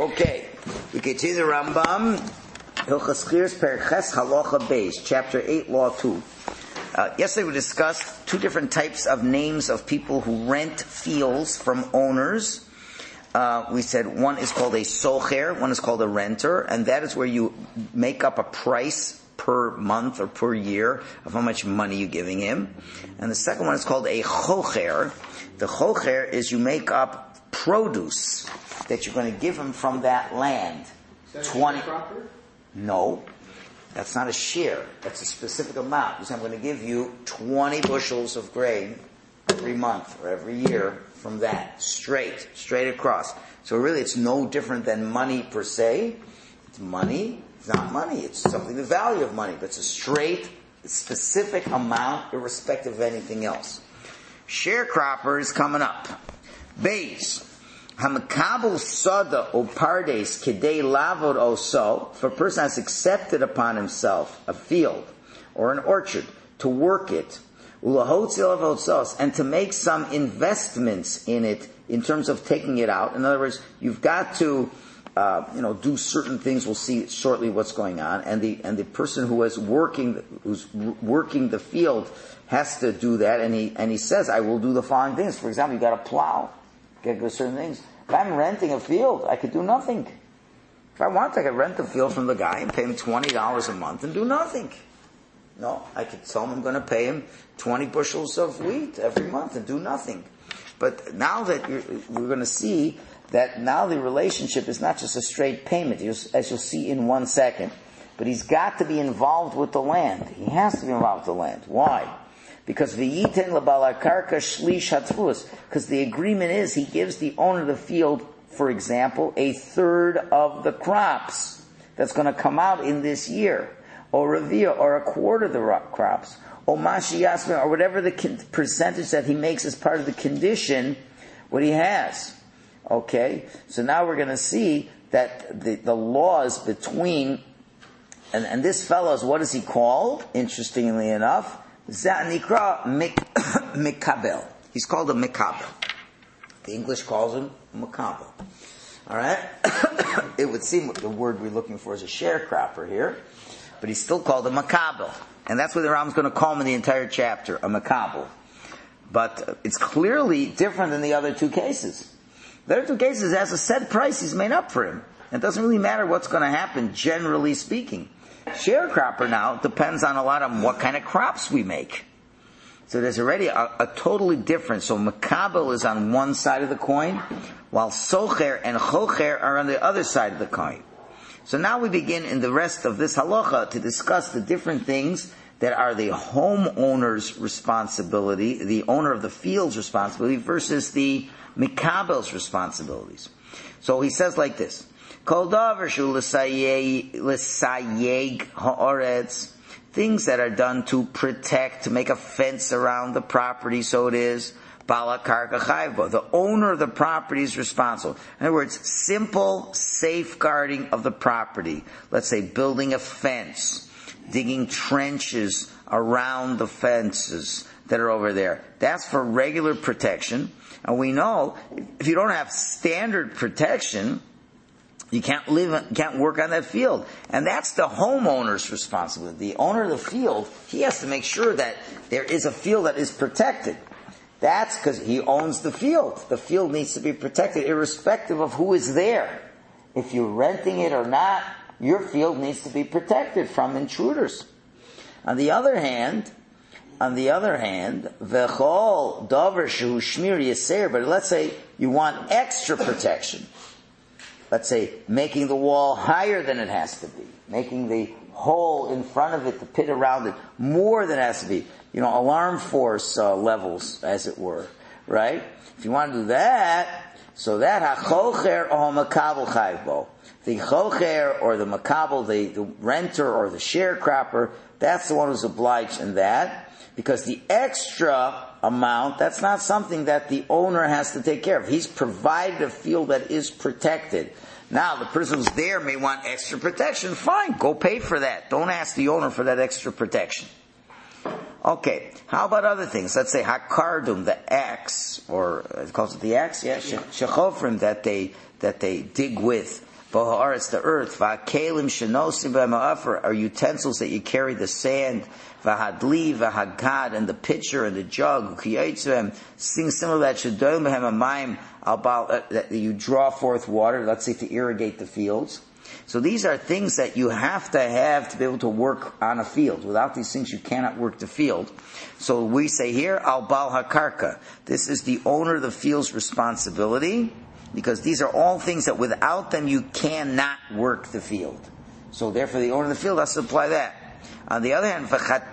Okay, we continue the Rambam, Hilchos Chiras, Perek Ches, Halacha Beis, Chapter 8, Law 2. Yesterday we discussed two different types of names of people who rent fields from owners. We said one is called a socher, one is called a renter, and that is where you make up a price per month or per year of how much money you're giving him. And the second one is called a chocher. The chocher is you make up produce that you're going to give him from that land. Is that 20? No, that's not a share. That's a specific amount. You say, I'm going to give you 20 bushels of grain every month or every year from that, straight across. So really it's no different than money per se. It's money. It's not money. It's something, the value of money. But it's a straight, specific amount irrespective of anything else. Sharecropper is coming up. Beis. Hamakabel sada o pardes kidei lavod oso. If a person has accepted upon himself a field or an orchard to work it, and to make some investments in it in terms of taking it out. In other words, you've got to do certain things. We'll see shortly what's going on, and the person who's working the field has to do that, and he says, I will do the following things. For example, you got to plow, you got to do certain things. If I'm renting a field, I could do nothing. If I want, I could rent the field from the guy and pay him $20 a month and do nothing. No, I could tell him I'm going to pay him 20 bushels of wheat every month and do nothing. But now that we're going to see that now the relationship is not just a straight payment, as you'll see in 1 second. But he's got to be involved with the land. He has to be involved with the land. Why? Because v'yiten lebala karka shlish hatzvus. Because the agreement is he gives the owner of the field, for example, a third of the crops that's going to come out in this year, or revia, or a quarter of the crops, or mashi yasmin, or whatever the percentage that he makes as part of the condition, what he has. Okay, so now we're going to see that the laws between, and this fellow is, what is he called? Interestingly enough, Zanikra Mikabel. He's called a Mikabel. The English calls him Mikabel. Alright? It would seem the word we're looking for is a sharecropper here, but he's still called a Mikabel. And that's what the Rambam's going to call him in the entire chapter, a Mikabel. But it's clearly different than the other two cases. The other two cases, has a set price he's made up for him. It doesn't really matter what's going to happen, generally speaking. Sharecropper now depends on a lot of what kind of crops we make. So there's already a totally different. So Makabel is on one side of the coin, while Socher and Chocher are on the other side of the coin. So now we begin in the rest of this halacha to discuss the different things that are the homeowner's responsibility, the owner of the field's responsibility, versus the Mikabel's responsibilities. So he says like this. Kol davar shu l'sayeg ha'oretz, things that are done to protect, to make a fence around the property, so it is, bala karka chayvo, the owner of the property is responsible. In other words, simple safeguarding of the property. Let's say building a fence, digging trenches around the fences that are over there. That's for regular protection. And we know, if you don't have standard protection, you can't work on that field. And that's the homeowner's responsibility. The owner of the field, he has to make sure that there is a field that is protected. That's because he owns the field. The field needs to be protected irrespective of who is there. If you're renting it or not, your field needs to be protected from intruders. On the other hand, v'chol davar shehu shmir yaser, but let's say you want extra protection. Let's say making the wall higher than it has to be, making the hole in front of it, the pit around it, more than it has to be. Alarm force levels, as it were, right? If you want to do that, so that hachocher or makabel chayvo, the chocher or the makabel, the renter or the sharecropper, that's the one who's obliged in that, because the extra amount, that's not something that the owner has to take care of. He's provided a field that is protected. Now, the person who's there may want extra protection. Fine, go pay for that. Don't ask the owner for that extra protection. Okay, how about other things? Let's say hakardum, the axe, or it calls it the axe, yeah, shechofrim that they dig with. It's the earth. Va'kelim shenosim v'ma'afer are utensils that you carry the sand. V'hadli v'hagad and the pitcher and the jug. Things similar to that shedom b'hem amayim that you draw forth water. Let's say to irrigate the fields. So these are things that you have to be able to work on a field. Without these things, you cannot work the field. So we say here, al bal hakarka. This is the owner of the field's responsibility, because these are all things that without them you cannot work the field. So therefore the owner of the field has to apply that. On the other hand,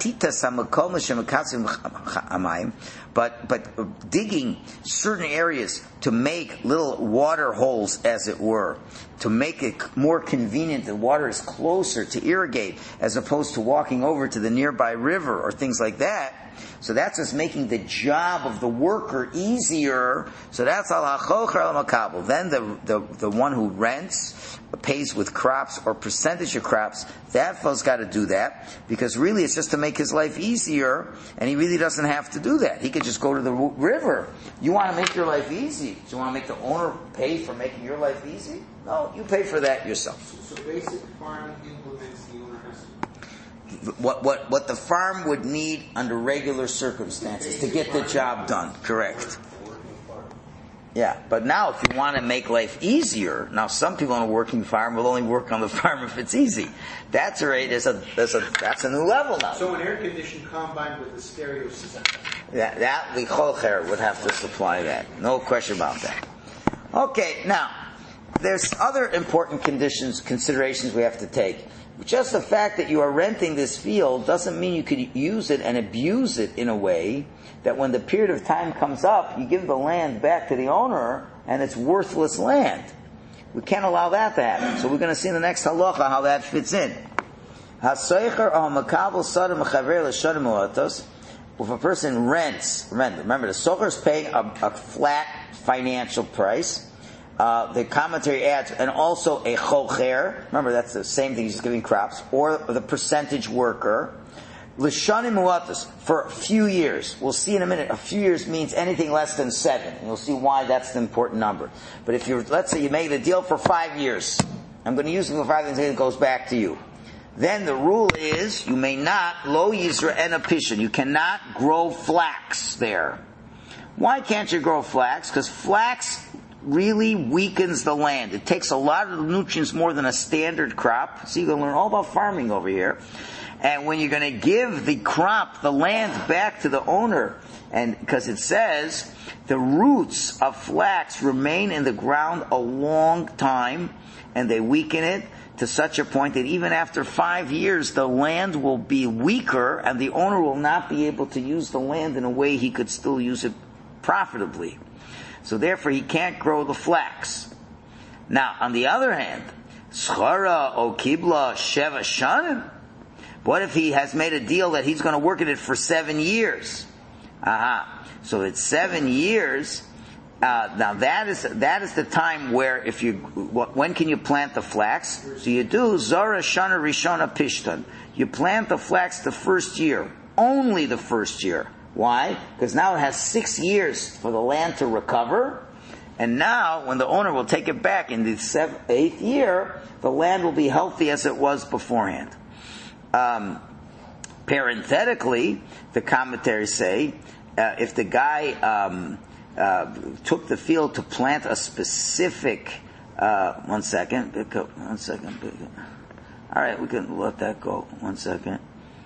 but digging certain areas to make little water holes, as it were, to make it more convenient, the water is closer to irrigate, as opposed to walking over to the nearby river or things like that. So that's just making the job of the worker easier. So that's al hachocher al makabel. Then the one who rents pays with crops or percentage of crops. That fellow's got to do that, because really it's just to make his life easier, and he really doesn't have to do that. He could just go to the river. You want to make your life easy? Do you want to make the owner pay for making your life easy? No, you pay for that yourself. So basic farming implements the owner has to. What the farm would need under regular circumstances to get the job done. Correct. Yeah, but now if you want to make life easier, now some people on a working farm will only work on the farm if it's easy. That's that's a new level now. So an air-conditioned combine with a stereo system. That the Cholcher would have to supply that. No question about that. Okay, now there's other important considerations we have to take. Just the fact that you are renting this field doesn't mean you could use it and abuse it in a way that when the period of time comes up, you give the land back to the owner and it's worthless land. We can't allow that to happen. So we're going to see in the next halacha how that fits in. If a person rents, remember the socher is paying a flat financial price. The commentary adds, and also a chocher. Remember, that's the same thing. He's just giving crops, or the percentage worker. L'shanim muatas, for a few years. We'll see in a minute. A few years means anything less than 7. And you'll see why that's the important number. But if let's say you made the deal for 5 years. I'm going to use it for 5 years, and it goes back to you. Then the rule is, you may not, lo yizra en apishin. You cannot grow flax there. Why can't you grow flax? Because flax really weakens the land. It takes a lot of the nutrients more than a standard crop. So you're going to learn all about farming over here. And when you're going to give the crop, the land back to the owner, and because it says the roots of flax remain in the ground a long time, and they weaken it to such a point that even after 5 years, the land will be weaker, and the owner will not be able to use the land in a way he could still use it profitably. So therefore, he can't grow the flax. Now, on the other hand, schara o kibla sheva shanim. What if he has made a deal that he's going to work at it for 7 years? So it's 7 years. Now that is the time where when can you plant the flax? So you do zara shana rishona pishtan. You plant the flax the first year, only the first year. Why? Because now it has 6 years for the land to recover, and now when the owner will take it back in the 8th year, the land will be healthy as it was beforehand. Parenthetically, the commentaries say, if the guy took the field to plant a specific, one second. All right, we can let that go. 1 second.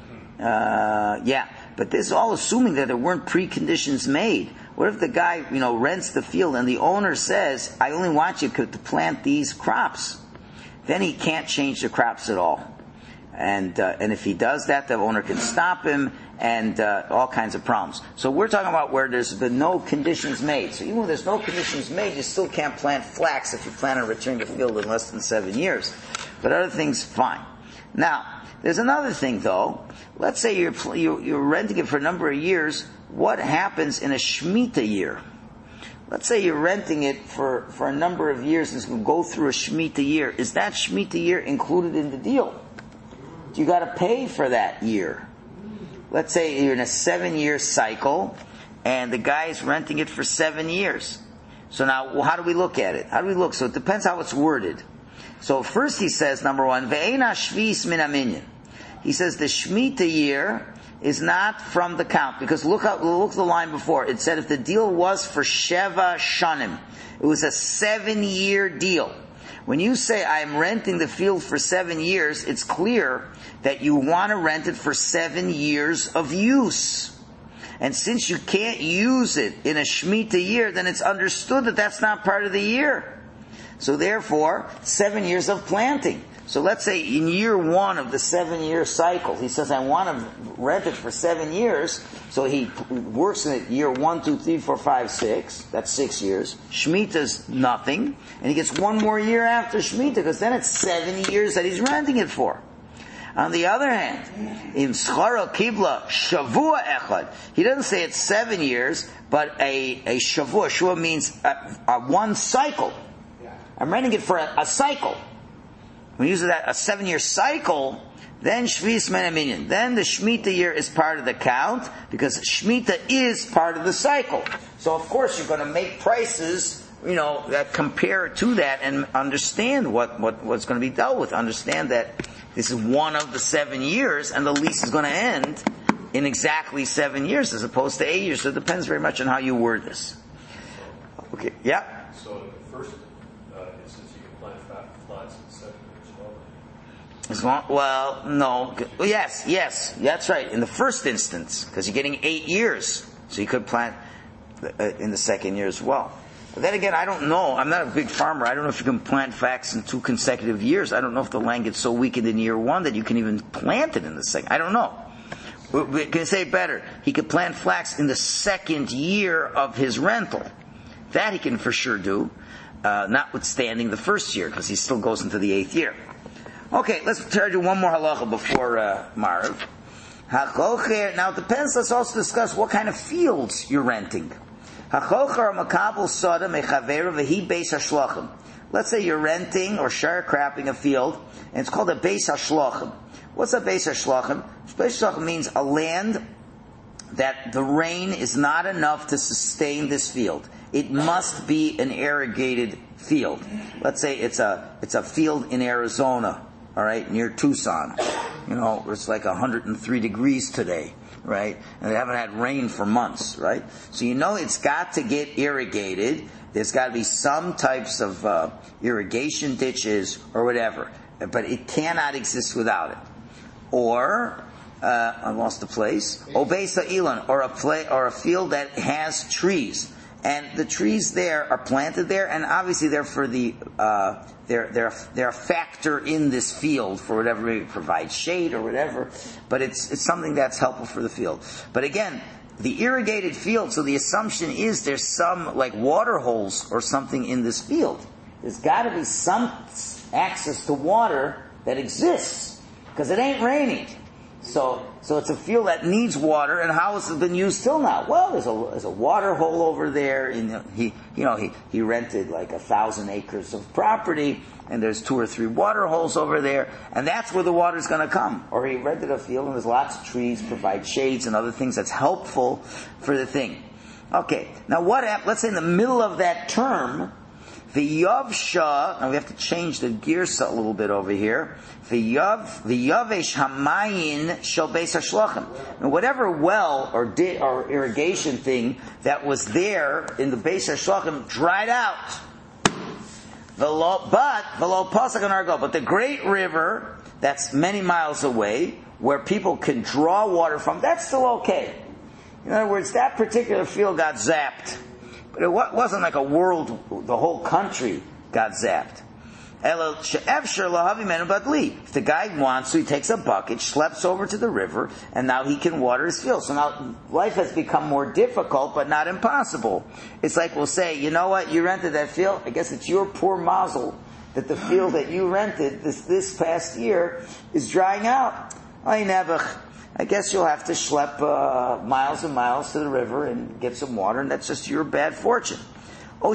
But this is all assuming that there weren't preconditions made. What if the guy, rents the field and the owner says, I only want you to plant these crops? Then he can't change the crops at all. And if he does that, the owner can stop him, and all kinds of problems. So we're talking about where there's been no conditions made. So even when there's no conditions made, you still can't plant flax if you plan on returning the field in less than 7 years. But other things, fine. Now, there's another thing though. Let's say you're renting it for a number of years. What happens in a Shemitah year? Let's say you're renting it for a number of years and it's going to go through a Shemitah year. Is that Shemitah year included in the deal? You got to pay for that year. Let's say you're in a 7-year cycle and the guy is renting it for 7 years. So now, how do we look at it? So it depends how it's worded. So first he says, number one, ve'ena shvis min haminyan. He says the Shemitah year is not from the count, because look at the line before. It said if the deal was for Sheva Shanim, it was a 7-year deal. When you say I'm renting the field for 7 years, it's clear that you want to rent it for 7 years of use. And since you can't use it in a Shemitah year, then it's understood that that's not part of the year. So therefore, 7 years of planting. So let's say in year 1 of the 7-year cycle, he says, I want to rent it for 7 years. So he works in it year 1, 2, 3, 4, 5, 6. That's 6 years. Shemitah's nothing. And he gets one more year after Shemitah, because then it's 7 years that he's renting it for. On the other hand, in Schara Kibla Shavua Echad, he doesn't say it's 7 years, but a Shavua. Shavua means a one cycle. I'm renting it for a cycle. When you use that, a 7-year cycle, then Shvis min haminyan. Then the Shemitah year is part of the count, because Shemitah is part of the cycle. So of course you're going to make prices, that compare to that and understand what's going to be dealt with. Understand that this is one of the 7 years, and the lease is going to end in exactly 7 years as opposed to 8 years. So it depends very much on how you word this. Okay, yeah? So in the first instance, you can plant flats in 7 years As long, well, no. Yes, that's right. In the first instance, because you're getting 8 years, so you could plant in the second year as well. But then again, I don't know. I'm not a big farmer. I don't know if you can plant flax in 2 consecutive years. I don't know if the land gets so weakened in year 1 that you can even plant it in the second. I don't know. We can say it better. He could plant flax in the second year of his rental. That he can for sure do, notwithstanding the first year, because he still goes into the 8th year. Okay, let's try to do one more halacha before Marav. Now it depends. Let's also discuss what kind of fields you're renting. Let's say you're renting or sharecropping a field, and it's called a beis hashlachim. What's a beis hashlachim? Beis hashlachim means a land that the rain is not enough to sustain this field. It must be an irrigated field. Let's say it's a field in Arizona, all right, near Tucson. It's like 103 degrees today, right? And they haven't had rain for months, right? So it's got to get irrigated. There's got to be some types of irrigation ditches or whatever, but it cannot exist without it. Or I lost the place. Obeisa Ilan, or a field that has trees. And the trees there are planted there, and obviously they're for the they're a factor in this field for whatever, maybe provide shade or whatever. But it's something that's helpful for the field. But again, the irrigated field. So the assumption is there's some like water holes or something in this field. There's got to be some access to water that exists because it ain't raining. So it's a field that needs water, and how has it been used till now? Well, there's a water hole over there. He rented like 1,000 acres of property, and there's 2 or 3 water holes over there, and that's where the water's going to come. Or he rented a field, and there's lots of trees, provide shades and other things that's helpful for the thing. Okay, now what happened? Let's say in the middle of that term, the Yavsha, now we have to change the girsa a little bit over here. The Yavesh Hamayin Shel Beis HaShlachim. Whatever well or irrigation thing that was there in the Beis HaShlachim dried out. But the great river that's many miles away, where people can draw water from, that's still okay. In other words, that particular field got zapped. But it wasn't like the whole country got zapped. If the guy wants to, he takes a bucket, schleps over to the river, and now he can water his field. So now life has become more difficult, but not impossible. It's like we'll say, you know what, you rented that field, I guess it's your poor mazel that the field that you rented this past year is drying out. I guess you'll have to schlep miles and miles to the river and get some water, and that's just your bad fortune. Or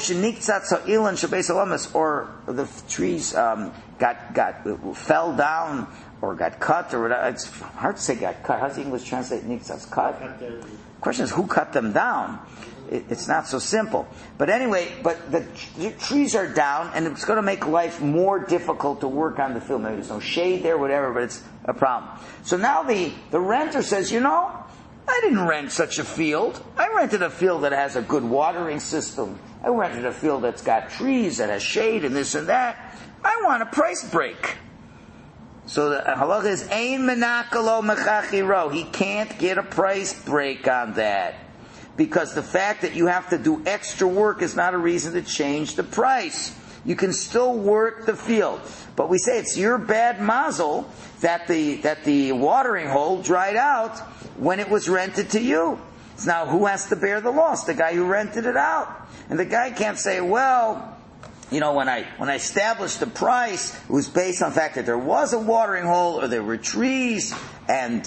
the trees fell down or got cut, or whatever. It's hard to say got cut. How's the English translate niktzatz cut? The question is, who cut them down? it's not so simple. But anyway, but the trees are down, and it's going to make life more difficult to work on the field. Maybe there's no shade there, whatever, but it's a problem. So now the renter says, I didn't rent such a field. I rented a field that has a good watering system. I rented a field that's got trees, that has shade, and this and that. I want a price break. So the halacha is, Ein menakalo mechachiro. He can't get a price break on that. Because the fact that you have to do extra work is not a reason to change the price. You can still work the field. But we say it's your bad mazel that the watering hole dried out when it was rented to you. Now who has to bear the loss? The guy who rented it out. And the guy can't say, well, when I established the price, it was based on the fact that there was a watering hole or there were trees, and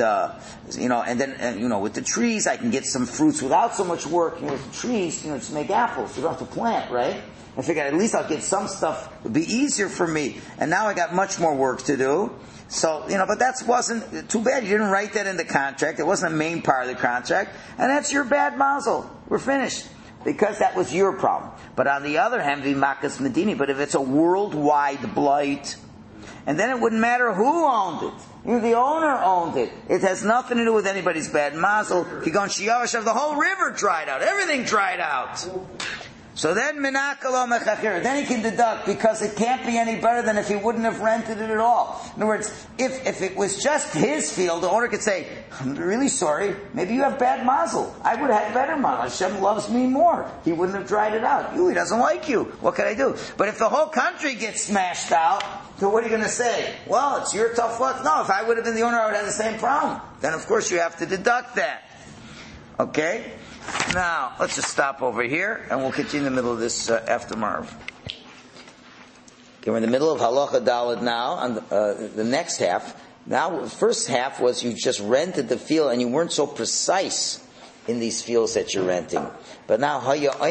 then with the trees I can get some fruits without so much work. With the trees, just make apples. You don't have to plant, right? I figured at least I'll get some stuff. It'll be easier for me. And now I got much more work to do. So, but that wasn't too bad. You didn't write that in the contract. It wasn't a main part of the contract. And that's your bad mazel. We're finished. Because that was your problem. But on the other hand, Vimakas Medini, but if it's a worldwide blight, and then it wouldn't matter who owned it. The owner owned it. It has nothing to do with anybody's bad mazel. If you go in Shiyavashav, the whole river dried out. Everything dried out. So then menakalo mechachir. Then he can deduct, because it can't be any better than if he wouldn't have rented it at all. In other words, if it was just his field, the owner could say, I'm really sorry, maybe you have bad mazel. I would have had better mazel. Hashem loves me more. He wouldn't have dried it out. He doesn't like you. What can I do? But if the whole country gets smashed out, so what are you going to say? Well, it's your tough luck. No, if I would have been the owner, I would have the same problem. Then of course you have to deduct that. Okay? Now, let's just stop over here, and we'll continue in the middle of this after Marv. Okay, we're in the middle of Halacha Daled now, on the next half. Now, the first half was you just rented the field, and you weren't so precise in these fields that you're renting. But now,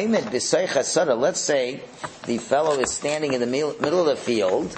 let's say the fellow is standing in the middle of the field,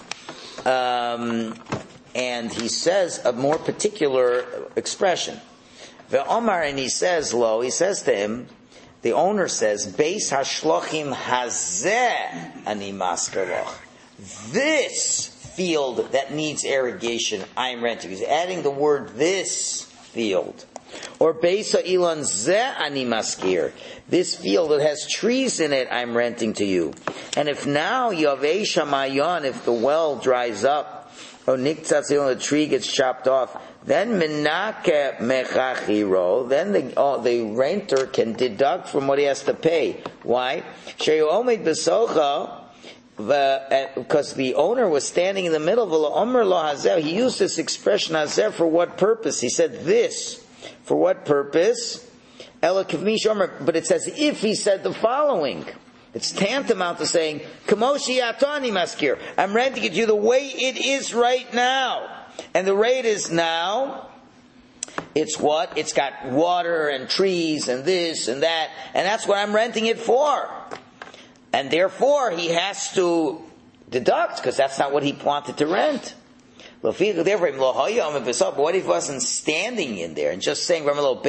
and he says a more particular expression. Ve'omar, and he says to him, the owner says, Beis hashlochim hazeh ani maskerloch. This field that needs irrigation, I'm renting. He's adding the word this field. Or Beis ha'ilan zeh ani maskir. This field that has trees in it, I'm renting to you. And if now Yavei Shamayon, if the well dries up, or niktzatz, the tree gets chopped off, then menake mechachiro, then the renter can deduct from what he has to pay. Why? Sheyomed besocha, because the owner was standing in the middle of he used this expression hazer for what purpose? He said this. For what purpose? But it's as if he said the following. It's tantamount to saying, Kamoshi atani maskir. I'm renting it to you the way it is right now. And the rate is now, it's what? It's got water and trees and this and that. And that's what I'm renting it for. And therefore, he has to deduct, because that's not what he wanted to rent. But what if he wasn't standing in there and just saying, I'm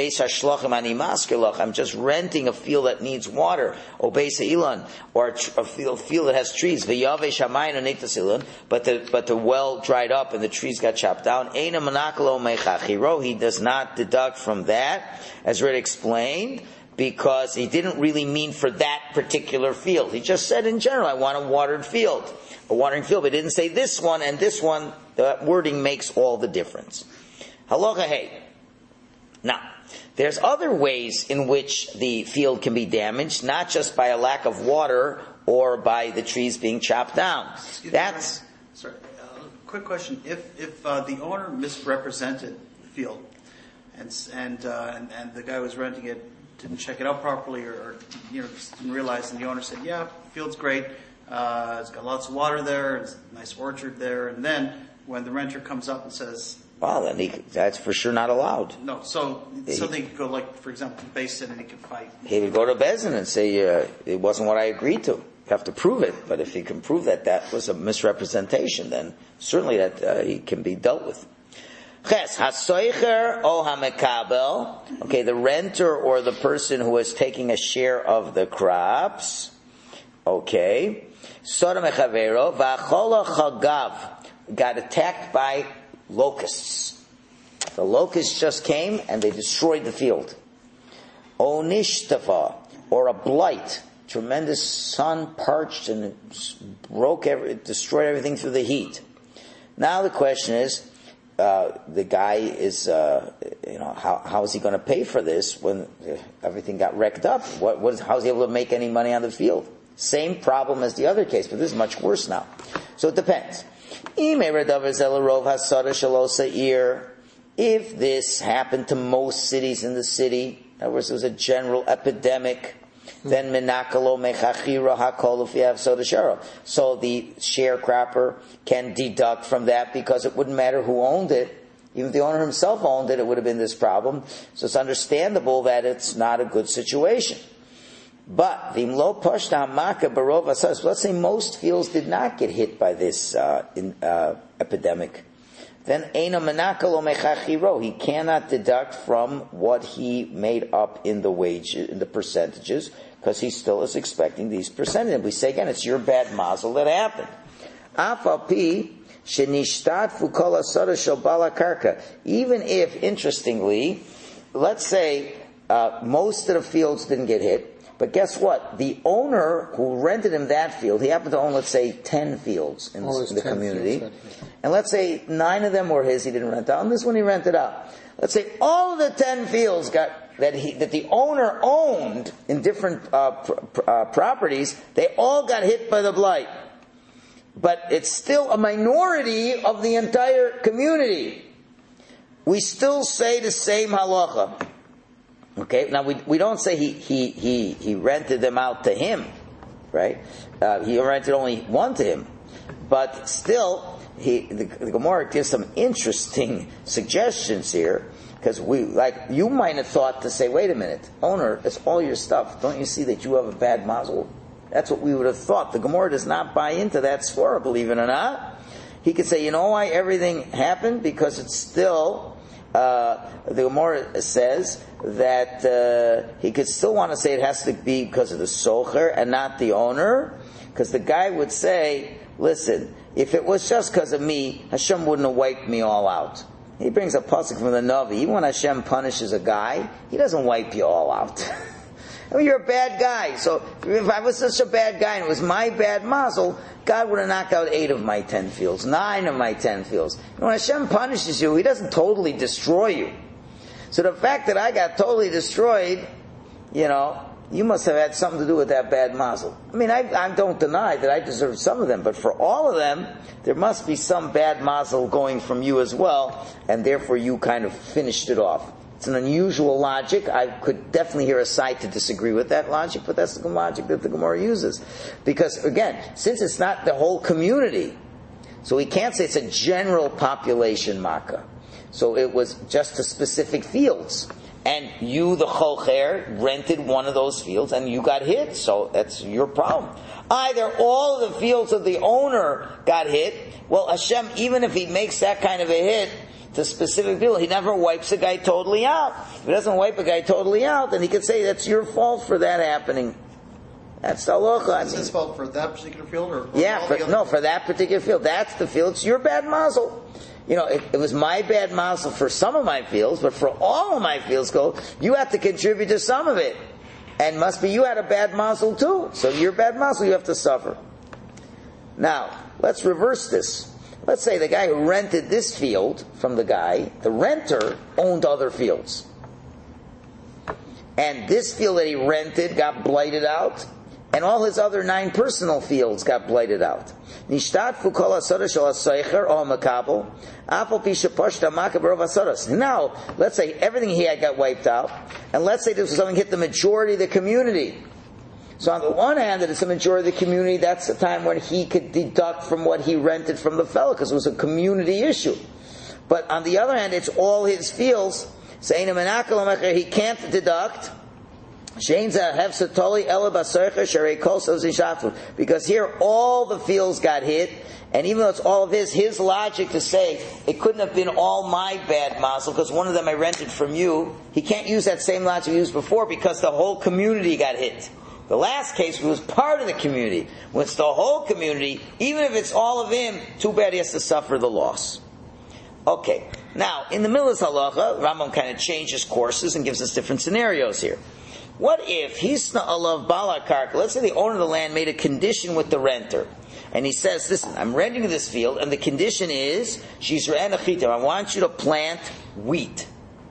just renting a field that needs water, or a field that has trees, but the well dried up and the trees got chopped down. He does not deduct from that, as Red explained, because he didn't really mean for that particular field. He just said in general, I want a watering field, but he didn't say this one and this one. The wording makes all the difference. Halacha hey. Now, there's other ways in which the field can be damaged, not just by a lack of water or by the trees being chopped down. Sorry, quick question. If the owner misrepresented the field, and the guy who was renting it didn't check it out properly, or just didn't realize, and the owner said, "Yeah, field's great. It's got lots of water there. It's a nice orchard there," and then when the renter comes up and says, well, then that's for sure not allowed. No, so they could go, for example, to Beis Din, and he could fight. He would go to Beis Din and say, it wasn't what I agreed to. You have to prove it, but if he can prove that was a misrepresentation, then certainly that he can be dealt with. Ches, hasoicher o hamekabel. Okay, the renter or the person who is taking a share of the crops. Okay. Sodom echavero v'achola chagav. Got attacked by locusts. The locusts just came and they destroyed the field. O nishtafa, or a blight. Tremendous sun parched and it destroyed everything through the heat. Now the question is, the guy is, how is he going to pay for this when everything got wrecked up? How is he able to make any money on the field? Same problem as the other case, but this is much worse now. So it depends. If this happened to most cities in the city, in other words, it was a general epidemic, then menakalo mechachira hakol if you have soda shara. So the sharecropper can deduct from that because it wouldn't matter who owned it. Even if the owner himself owned it, it would have been this problem. So it's understandable that it's not a good situation. But v'imlo pashta hamaka barov asas. Let's say most fields did not get hit by this epidemic. Then eina menakalo mechachiro. He cannot deduct from what he made up in the wage, in the percentages, because he still is expecting these percentages. We say again, it's your bad mazel that happened. Afapi shenishtatfu kol asara shel bala karka. Even if, interestingly, let's say most of the fields didn't get hit, but guess what? The owner who rented him that field, he happened to own, let's say, 10 fields in the community. And let's say 9 of them were his, he didn't rent out, and this one he rented out. Let's say all of the 10 fields that the owner owned in different properties, they all got hit by the blight. But it's still a minority of the entire community. We still say the same halacha. Okay, now we don't say he rented them out to him, right? He rented only one to him, but still, the Gemara gives some interesting suggestions here, because you might have thought to say, wait a minute, owner, it's all your stuff. Don't you see that you have a bad mazel? That's what we would have thought. The Gemara does not buy into that svara, believe it or not. He could say, you know why everything happened? Because it's still, the Gemara says that he could still want to say it has to be because of the socher and not the owner, because the guy would say, listen, if it was just because of me, Hashem wouldn't have wiped me all out. He brings a pasuk from the Navi. Even when Hashem punishes a guy, He doesn't wipe you all out. I mean, you're a bad guy. So if I was such a bad guy and it was my bad mazel, God would have knocked out 8 of my 10 fields, 9 of my 10 fields. And when Hashem punishes you, He doesn't totally destroy you. So the fact that I got totally destroyed, you must have had something to do with that bad mazel. I mean, I don't deny that I deserve some of them, but for all of them, there must be some bad mazel going from you as well, and therefore you kind of finished it off. It's an unusual logic. I could definitely hear a side to disagree with that logic, but that's the logic that the Gemara uses. Because, again, since it's not the whole community, so we can't say it's a general population makkah. So it was just the specific fields. And you, the chocher, rented one of those fields and you got hit, so that's your problem. Either all of the fields of the owner got hit, well, Hashem, even if He makes that kind of a hit to specific people, He never wipes a guy totally out. If He doesn't wipe a guy totally out, then He could say that's your fault for that happening. That's the halacha. Is His fault for that particular field? Or for that particular field. That's the field. It's your bad mazel. It was my bad mazel for some of my fields, but for all of my fields, you have to contribute to some of it. And must be you had a bad mazel too. So your bad mazel you have to suffer. Now, let's reverse this. Let's say the guy who rented this field from the guy, the renter owned other fields. And this field that he rented got blighted out, and all his other 9 personal fields got blighted out. Now, let's say everything he had got wiped out, and let's say this was something hit the majority of the community. So on the one hand, that it's the majority of the community, that's the time when he could deduct from what he rented from the fellow, because it was a community issue. But on the other hand, it's all his fields, so he can't deduct. Because here all the fields got hit, and even though it's all of his logic to say it couldn't have been all my bad mazel because one of them I rented from you, he can't use that same logic he used before because the whole community got hit. The last case was part of the community. When it's the whole community, even if it's all of him, too bad he has to suffer the loss. Okay, now in the middle of halacha, Rambam kind of changes courses and gives us different scenarios here. What if he's alav balakarka? Let's say the owner of the land made a condition with the renter, and he says, "Listen, I'm renting this field, and the condition is I want you to plant wheat."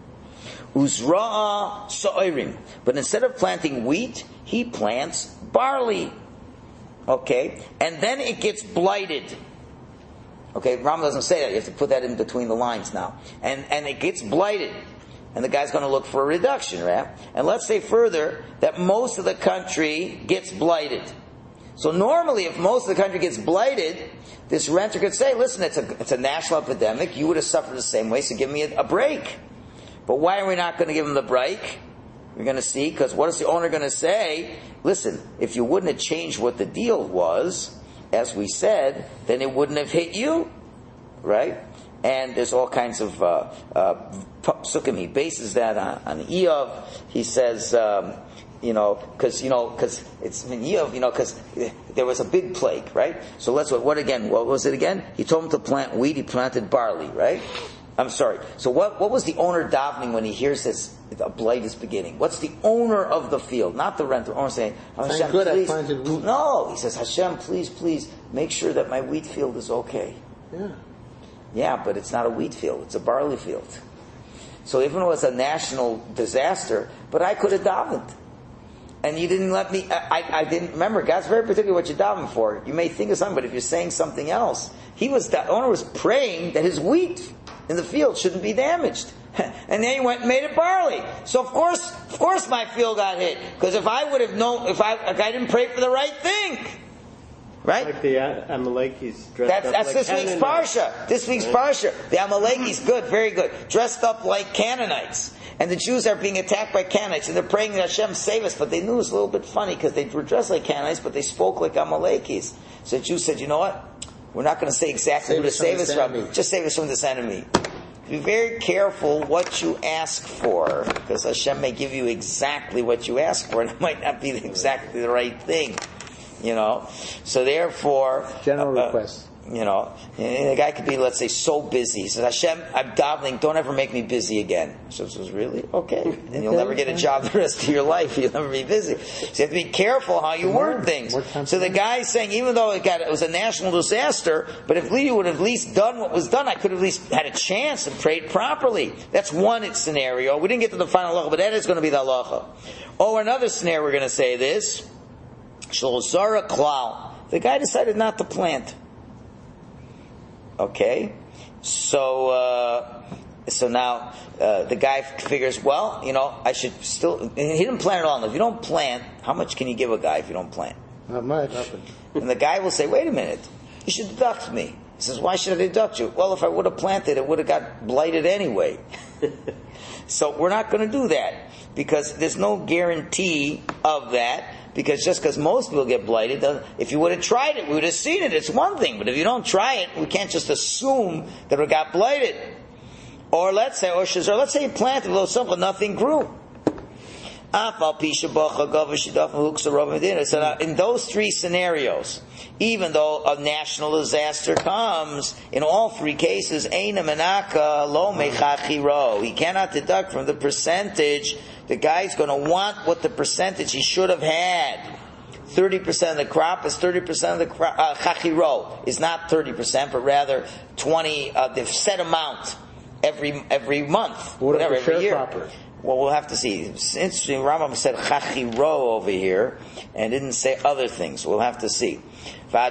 Uzra'a so'irim, but instead of planting wheat, he plants barley. Okay, and then it gets blighted. Okay, Ram doesn't say that. You have to put that in between the lines now. And it gets blighted. And the guy's going to look for a reduction, right? And let's say further that most of the country gets blighted. So normally, if most of the country gets blighted, this renter could say, listen, it's a national epidemic. You would have suffered the same way, so give me a break. But why are we not going to give him the break? We're going to see, because what is the owner going to say? Listen, if you wouldn't have changed what the deal was, as we said, then it wouldn't have hit you, right? And there's all kinds of psukim. He bases that on Eov. He says, because it's in Eov, because there was a big plague, right? So what was it again? He told him to plant wheat. He planted barley, right? I'm sorry. So what was the owner davening when he hears this? A blight is beginning. What's the owner of the field, not the renter? Owner saying, Hashem, please. No, he says, Hashem, please, make sure that my wheat field is okay. Yeah, but it's not a wheat field; it's a barley field. So even though it was a national disaster, but I could have davened, and you didn't let me. I didn't remember. God's very particular what you're davening for. You may think of something, but if you're saying something else, the owner was praying that his wheat in the field shouldn't be damaged. And then he went and made it barley. So of course my field got hit. Because if I would have known, if I didn't pray for the right thing. Right? Like the Amalekis dressed up that's like this week's Parsha. This week's Parsha. The Amalekis, good, very good. Dressed up like Canaanites. And the Jews are being attacked by Canaanites. And they're praying that Hashem save us. But they knew it was a little bit funny because they were dressed like Canaanites, but they spoke like Amalekis. So the Jews said, you know what? We're not going to say exactly who to save us from. Just save us from this enemy. Be very careful what you ask for, because Hashem may give you exactly what you ask for, and it might not be exactly the right thing. So therefore, general request. The guy could be, let's say, so busy. He says, Hashem, I'm davening, don't ever make me busy again. Hashem says, really? Okay. And you'll never get a job the rest of your life. You'll never be busy. So you have to be careful how you word things. So the guy's saying, even though it was a national disaster, but if Leah would have at least done what was done, I could have at least had a chance and prayed properly. That's one scenario. We didn't get to the final halacha, but that is going to be the halacha. Or another scenario, we're going to say this. Shalozara klal. The guy decided not to plant. Okay, so now the guy figures, I should still. He didn't plant at all. If you don't plant, how much can you give a guy if you don't plant? Not much. And the guy will say, wait a minute, you should deduct me. He says, why should I deduct you? Well, if I would have planted, it would have got blighted anyway. So we're not going to do that because there's no guarantee of that. Because just because most people get blighted, if you would have tried it, we would have seen it. It's one thing. But if you don't try it, we can't just assume that it got blighted. Or let's say you planted a little something, nothing grew. So now, in those three scenarios, even though a national disaster comes, in all three cases, he cannot deduct from the percentage. The guy's going to want what the percentage he should have had. 30% of the crop is 30% of the crop. Chachiro is not 30%, but rather 20 of the set amount every month, whatever, every year. Proper? Well, we'll have to see. It's interesting. Rambam said chachiro over here and didn't say other things. We'll have to see. Now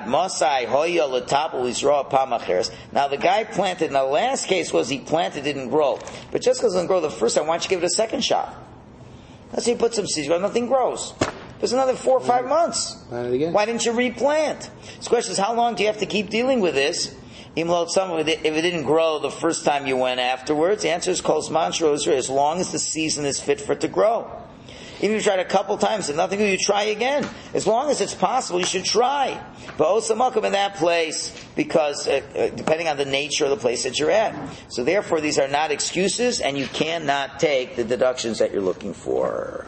the guy planted. Now the last case was he planted, didn't grow. But just because it doesn't grow the first time, why don't you give it a second shot? Let's say you put some seeds, but nothing grows. There's another 4 or 5 months. Why didn't you replant? The question is, how long do you have to keep dealing with this? If it didn't grow the first time you went afterwards, the answer is as long as the season is fit for it to grow. Even if you tried a couple times and nothing, you try again. As long as it's possible, you should try. But Osamakum in that place, because depending on the nature of the place that you're at. So therefore, these are not excuses, and you cannot take the deductions that you're looking for.